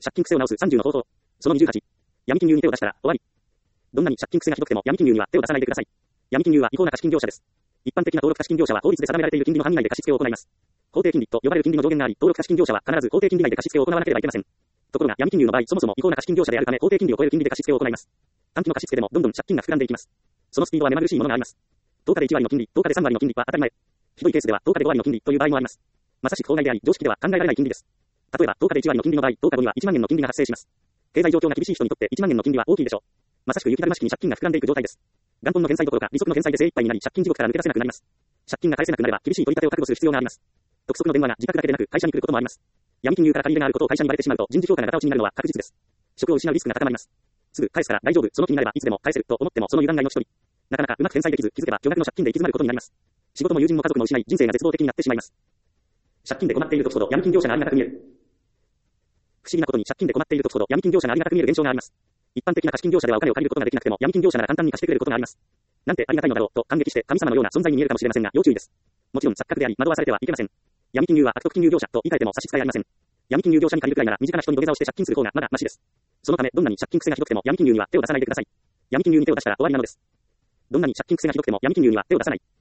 借金癖を直す30の方法。その28。闇金融に手を出したら終わり。どんなに借金癖がひどくても闇金融には手を出さないでください。闇金融は違法な貸金業者です。一般的な登録貸金業者は法律で定められている金利の範囲内で貸し付けを行います。法定金利と呼ばれる金利の上限があり、登録貸金業者は必ず法定金利内で貸し付けを行わなければいけません。ところが闇金融の場合、そもそも違法な貸金業者であるため、法定金利を超える金利で貸し付けを行います。短期の貸し付けでもどんどん借金が膨らんでいきます。そのスピードは目まぐるしいものがあります。10日で1割の金利、10日で3割の金利は当たり前。ひどいケースでは10日で5割の金利という場合もあります。まさしく法外であり、常識では考えられない金利です。例えば10日で1割の金利の場合、10日後には1万円の金利が発生します。経済状況が厳しい人にとって1万円の金利は大きいでしょう。まさしく雪だるま式に借金が膨らんでいく状態です。元本の返済どころか利息の返済で精一杯になり、借金地獄から抜け出せなくなります。借金が返せなくなれば厳しい取り立てを覚悟する必要があります。督促の電話が自宅だけでなく会社に来ることもあります。闇金融から借り入れがあることを会社にバレてしまうと人事評価がガタ落ちになるのは確実です。職を失うリスクが高まります。すぐ返すから大丈夫、その気になればいつでも返せると思ってもその油断が命取り。なかなかうまく返済できず、気づけば巨額の借金で行き詰まることになります。仕事も友人も家族も失い、人生が絶望的になってしまいます。借金で困っている時ほど闇金業者がありがたく見える。不思議なことに借金で困っている時ほど闇金業者がありがたく見える現象があります。一般的な貸金業者ではお金を借りることができなくても闇金業者なら簡単に貸してくれることがあります。なんてありがたいのだろうと感激して神様のような存在に見えるかもしれませんが要注意です。もちろん錯覚であり惑わされてはいけません。闇金融は悪徳金融業者と言い換えても差し支えありません。闇金融業者に借りるくらいなら身近な人に土下座をして借金する方がまだマシです。そのためどんなに借金癖がひどくても闇金融には手を出さないでください。闇金融に手を出したら終わりなのです。どんなに借金癖がひどくても闇金融には手を出さない。